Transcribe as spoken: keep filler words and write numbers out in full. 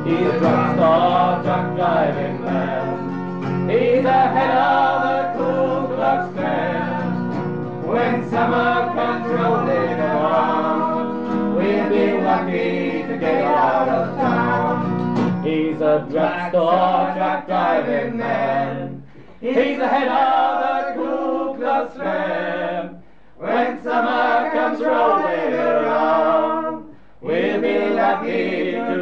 He's a drugstore truck driving man. He's the head of the Ku Klux Klan. When summer comes rolling around, we'll be lucky to get out of town. He's a drugstore truck driving man. He's the head of the Ku Klux Klan. When summer comes rolling around, we'll be lucky to